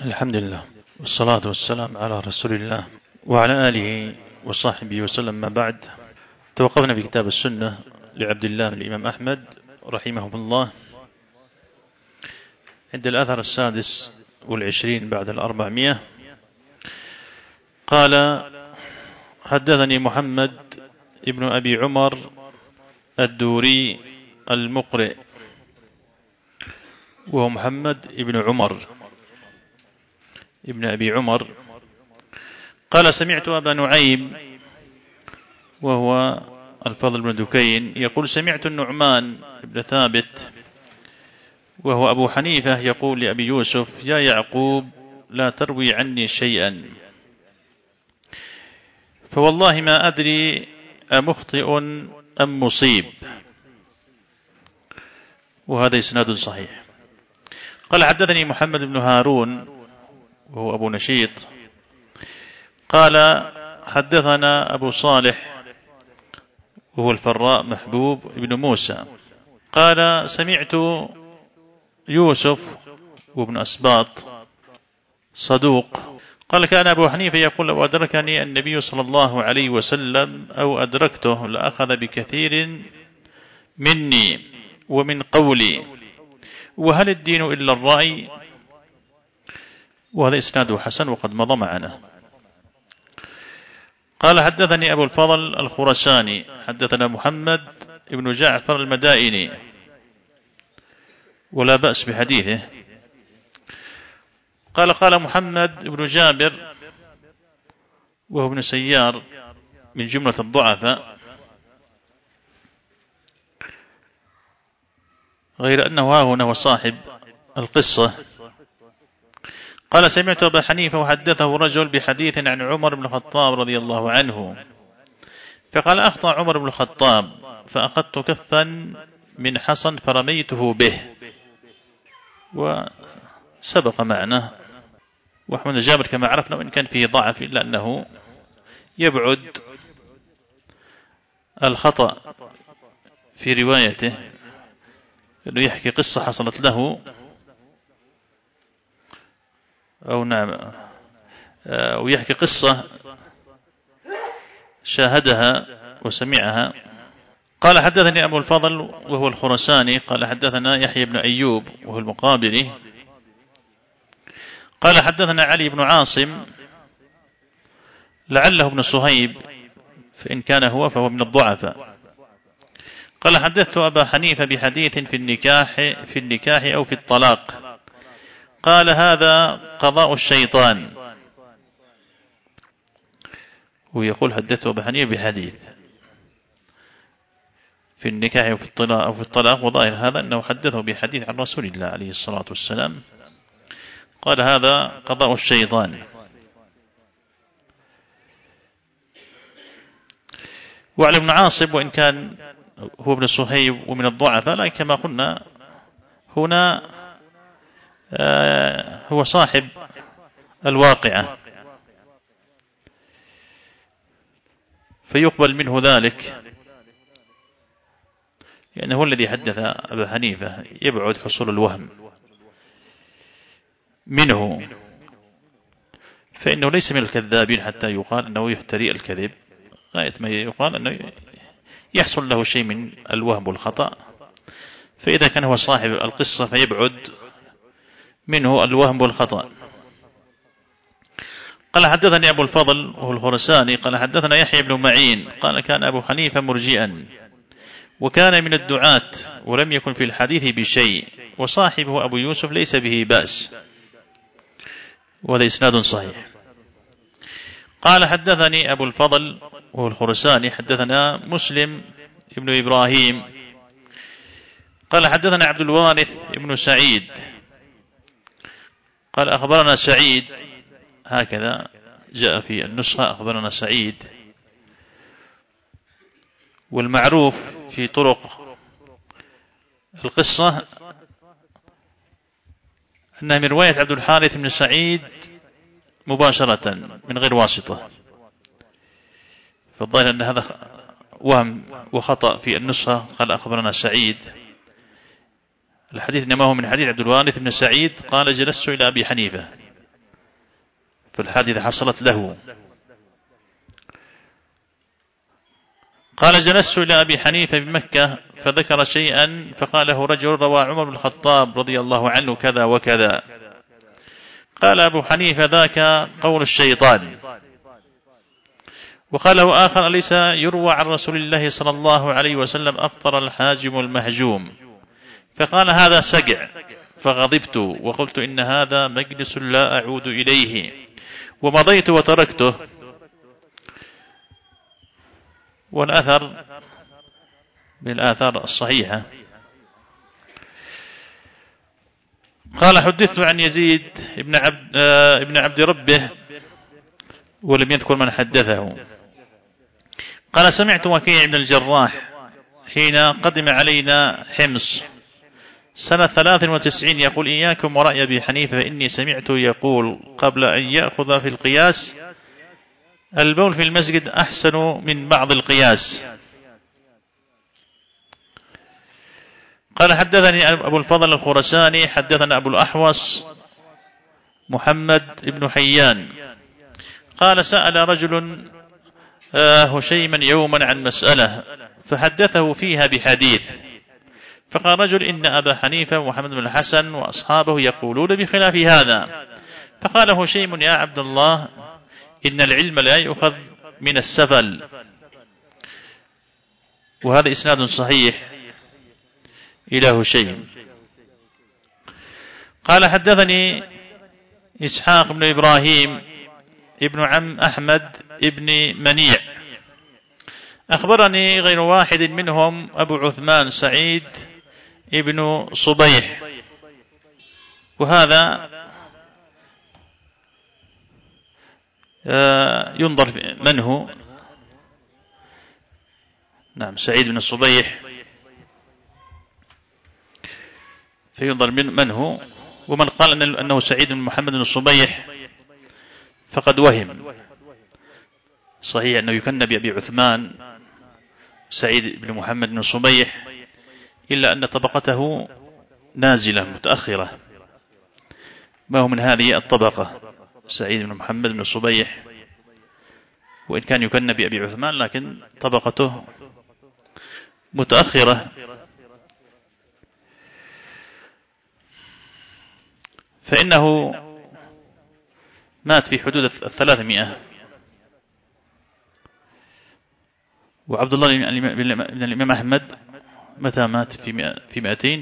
الحمد لله والصلاة والسلام على رسول الله وعلى آله وصحبه وسلم. ما بعد، توقفنا في كتاب السنة لعبد الله بن الإمام أحمد رحمه الله عند الأثر 26 بعد 400. قال: حدثني محمد ابن أبي عمر الدوري المقرئ، وهو محمد ابن عمر ابن أبي عمر. قال: سمعت أبا نعيم وهو الفضل بن دكين يقول: سمعت النعمان بن ثابت وهو أبو حنيفة يقول لأبي يوسف: يا يعقوب، لا تروي عني شيئا، فوالله ما أدري أمخطئ أم مصيب. وهذا إسناد صحيح. قال: حدثني محمد بن هارون وهو أبو نشيط قال: حدثنا أبو صالح وهو الفراء محبوب بن موسى قال: سمعت يوسف وابن أسباط صدوق قال: كان أبو حنيفة يقول: لو أدركني النبي صلى الله عليه وسلم أو أدركته لأخذ بكثير مني ومن قولي، وهل الدين إلا الرأي؟ وهذا إسناده حسن وقد مضى معنا. قال: حدثني أبو الفضل الخرساني حدثنا محمد بن جعفر المدائني، ولا بأس بحديثه. قال محمد بن جابر وهو ابن سيار من جملة الضعفاء، غير أنه ها هنا وصاحب القصة. قال: سمعت أبا حنيفة وحدثه رجل بحديث عن عمر بن الخطاب رضي الله عنه، فقال: أخطأ عمر بن الخطاب فأخذت كفا من حصن فرميته به. وسبق معنا. وأحمد جابر كما عرفنا وإن كان فيه ضعف إلا أنه يبعد الخطأ في روايته، أنه يحكي قصة حصلت له ويحكي قصة شاهدها وسمعها. قال: حدثني أبو الفضل وهو الخرساني قال: حدثنا يحيى بن أيوب وهو المقابري قال: حدثنا علي بن عاصم لعله ابن صهيب، فإن كان هو فهو من الضعفاء. قال: حدثت أبا حنيفة بحديث في النكاح أو في الطلاق، قال: هذا قضاء الشيطان. ويقول: حدثت أبا حنيفة بحديث في النكاح أو في الطلاق، وظاهر هذا أنه حدثه بحديث عن رسول الله عليه الصلاة والسلام. قال: هذا قضاء الشيطان. وعلى ابن عاصم وإن كان هو ابن صهيب ومن الضعفاء، لكن كما قلنا هنا هو صاحب الواقعة، فيقبل منه ذلك، لأنه هو الذي حدث أبا حنيفة، يبعد حصول الوهم منه، فإنه ليس من الكذابين حتى يقال أنه يفتري الكذب، غاية ما يقال أنه يحصل له شيء من الوهم والخطأ، فإذا كان هو صاحب القصة فيبعد منه الوهم والخطأ. قال: حدثني أبو الفضل وهو الخرساني قال: حدثنا يحيى بن معين قال: كان أبو حنيفة مرجئا وكان من الدعاة ولم يكن في الحديث بشيء، وصاحبه أبو يوسف ليس به بأس. وهذا إسناد صحيح. قال: حدثني أبو الفضل وهو الخرساني حدثنا مسلم ابن إبراهيم قال: حدثنا عبد الوارث ابن سعيد قال: أخبرنا سعيد، هكذا جاء في النسخة أخبرنا سعيد. والمعروف في طرق القصة أنها من رواية عبد الحارث بن سعيد مباشرة من غير واسطة، فالظاهر أن هذا وهم وخطأ في النسخة. قال: أخبرنا سعيد. الحديث إنما هو من حديث عبد الوارث بن سعيد قال: جلست إلى أبي حنيفة فالحادثة حصلت له. قال جلست إلى أبي حنيفة بمكة فذكر شيئا فقاله رجل روى عمر بن الخطاب رضي الله عنه كذا وكذا. قال أبو حنيفة ذاك قول الشيطان. وقاله آخر أليس يروى عن رسول الله صلى الله عليه وسلم أفطر الحاجم المهجوم؟ فقال هذا سقع، فغضبت وقلت إن هذا مجلس لا أعود إليه، ومضيت وتركته. والأثر من الآثار الصحيحة. قال حدثت عن يزيد ابن عبد ربه ولم يذكر من حدثه. قال سمعت وكيع بن الجراح حين قدم علينا حمص سنة 93 يقول إياكم ورأي أبي حنيفة فإني سمعت يقول قبل أن يأخذ في القياس البول في المسجد أحسن من بعض القياس. قال حدثني أبو الفضل الخرساني حدثنا أبو الأحوص محمد بن حيان قال سأل رجل هشيما يوما عن مسألة فحدثه فيها بحديث، فقال رجل إن أبا حنيفة ومحمد بن الحسن وأصحابه يقولون بخلاف هذا. فقال هشيم يا عبد الله إن العلم لا يؤخذ من السفل. وهذا إسناد صحيح إلى هشيم. قال حدثني إسحاق بن إبراهيم ابن عم أحمد ابن منيع أخبرني غير واحد منهم أبو عثمان سعيد ابن صبيح، وهذا ينظر من هو. نعم سعيد بن الصبيح فينظر من هو، ومن قال أنه سعيد بن محمد بن الصبيح فقد وهم. صحيح أنه يكنى بأبي عثمان سعيد بن محمد بن الصبيح، إلا أن طبقته نازلة متأخرة، ما هو من هذه الطبقة سعيد بن محمد بن الصبيح، وإن كان يكنى بأبي عثمان لكن طبقته متأخرة. فإنه مات في حدود 300. وعبد الله بن الإمام أحمد متى مات؟ في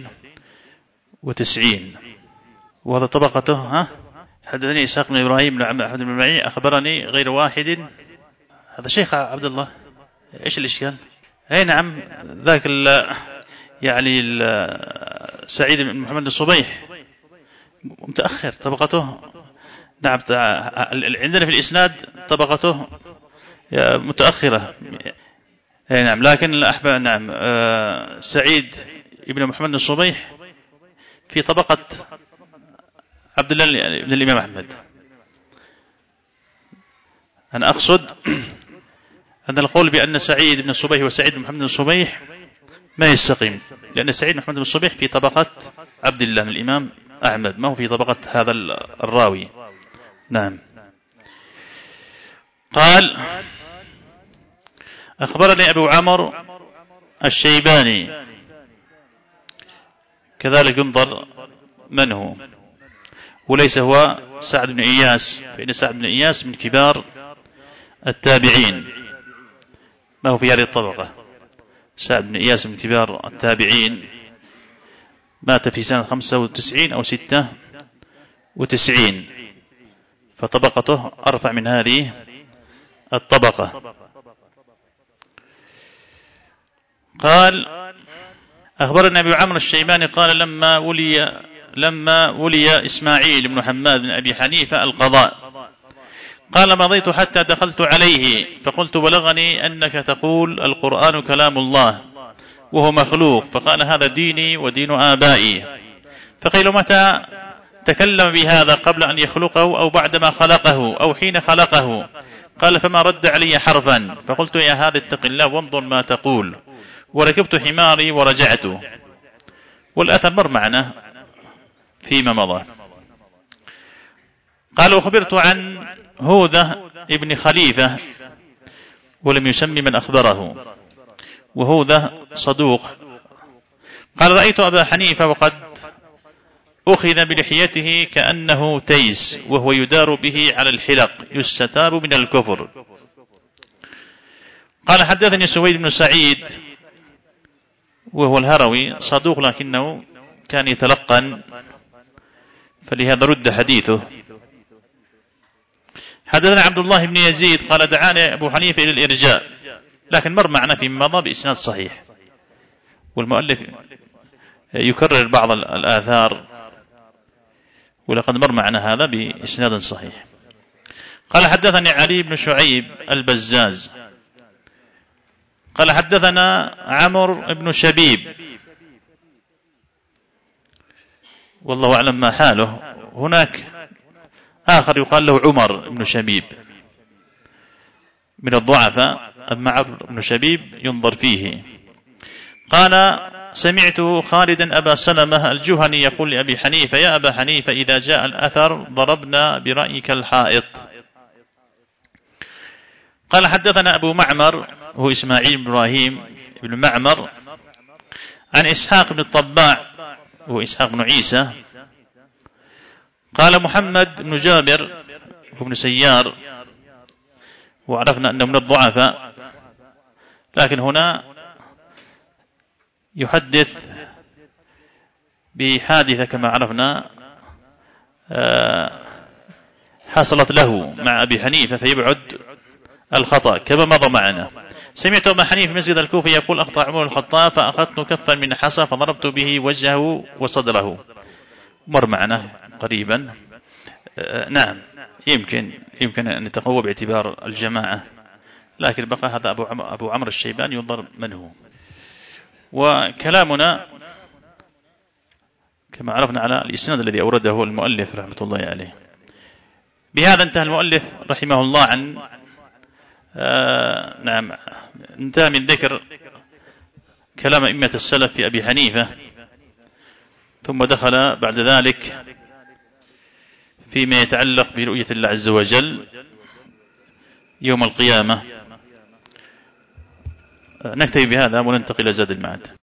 290. وهذا طبقته. حدثني إسحاق بن إبراهيم بن عم أحمد بن معي أخبرني غير واحد. هذا شيخ عبد الله. إيش الإشكال؟ أي نعم ذاك يعني سعيد بن محمد الصبيح متأخر طبقته. نعم عندنا في الإسناد طبقته متأخرة. نعم لكن نعم سعيد بن محمد الصبيح في طبقة عبد الله بن الإمام أحمد. أنا أقصد أن القول بأن سعيد بن الصبيح وسعيد بن محمد الصبيح ما يستقيم، لأن سعيد بن محمد الصبيح في طبقة عبد الله بن الإمام أحمد، ما هو في طبقة هذا الراوي. نعم. قال أخبرني أبو عمرو الشيباني كذلك ينظر من هو، وليس هو سعد بن إياس، فإن سعد بن إياس من كبار التابعين، ما هو في هذه الطبقة. سعد بن إياس من كبار التابعين، مات في سنة 95 أو 96، فطبقته أرفع من هذه الطبقة. قال أخبرنا أبو عمرو الشيباني قال لما ولي إسماعيل بن حماد بن أبي حنيفة القضاء قال مضيت حتى دخلت عليه فقلت بلغني أنك تقول القرآن كلام الله وهو مخلوق، فقال هذا ديني ودين آبائي. فقيل متى تكلم بهذا قبل أن يخلقه أو بعدما خلقه أو حين خلقه؟ قال فما رد علي حرفا، فقلت يا هذا اتق الله وانظر ما تقول، وركبت حماري ورجعت. والأثر مر معنا فيما مضى. قال أخبرت عن هوذة ابن خليفة ولم يسمي من أخبره، وهوذة صدوق. قال رأيت أبا حنيفة وقد أخذ بلحيته كأنه تيس وهو يدار به على الحلق يستتاب من الكفر. قال حدثني سويد بن سعيد وهو الهروي صدوق لكنه كان يتلقن فلهذا رد حديثه. حدثنا عبد الله بن يزيد قال دعاني أبو حنيفة إلى الإرجاء، لكن مر معنا في مضى بإسناد صحيح، والمؤلف يكرر بعض الآثار ولقد مر معنا هذا بإسناد صحيح. قال حدثني علي بن شعيب البزاز قال حدثنا عمرو بن شبيب والله أعلم ما حاله، هناك آخر يقال له عمر بن شبيب من الضعفاء، أما عمرو بن شبيب ينظر فيه. قال سمعت خالدا أبا سلمة الجهني يقول لأبي حنيفة يا أبا حنيفة إذا جاء الأثر ضربنا برأيك الحائط. قال حدثنا أبو معمر هو إسماعيل بن إبراهيم بن معمر عن إسحاق بن الطباع هو إسحاق بن عيسى. قال محمد بن جابر هو ابن سيار وعرفنا أنه من الضعفاء، لكن هنا يحدث بحادثة كما عرفنا حصلت له مع أبي حنيفة فيبعد الخطأ كما مضى معنا. سمعت أبا حنيفة في مسجد الكوفة يقول أخطأ عمر الخطاب فأخذت كفا من حصى فضربت به وجهه وصدره، مر معنا قريبا. نعم يمكن أن يتقوى باعتبار الجماعة، لكن بقى هذا أبو عمرو الشيباني ينظر من هو. وكلامنا كما عرفنا على الإسناد الذي أورده المؤلف رحمة الله عليه. بهذا انتهى المؤلف رحمه الله عن نعم انتهى من ذكر كلام أئمة السلف في أبي حنيفة، ثم دخل بعد ذلك فيما يتعلق برؤية الله عز وجل يوم القيامة. نكتفي بهذا وننتقل إلى زاد المعاد.